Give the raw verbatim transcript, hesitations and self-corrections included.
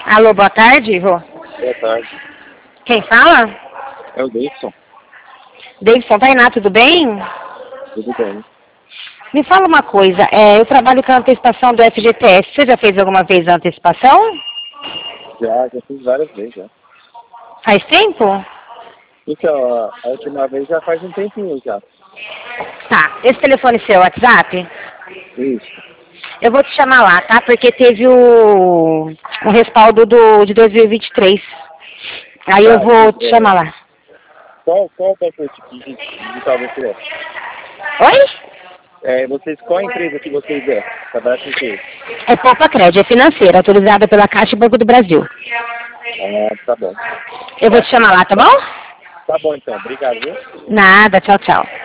Alô, boa tarde, vô. Boa tarde. Quem fala? É o Davidson. Davidson, Tainá, tudo bem? Tudo bem. Me fala uma coisa, é, eu trabalho com a antecipação do F G T S. Você já fez alguma vez a antecipação? Já, já fiz várias vezes, já. Faz tempo? Então, a, a última vez já faz um tempinho já. Tá, esse telefone seu, WhatsApp? Isso. Eu vou te chamar lá, tá? Porque teve o, o respaldo do, de dois mil e vinte e três. Aí eu Tá, vou te é, chamar lá. qual, qual pacote de digital você é? Oi? É, vocês, qual empresa que vocês é? Cadastro em quê? É Poupa Crédito, é financeira, autorizada pela Caixa e Banco do Brasil. Ah, tá bom. Eu vou te chamar lá, tá bom? Tá bom então, obrigado, viu? Nada, tchau, tchau.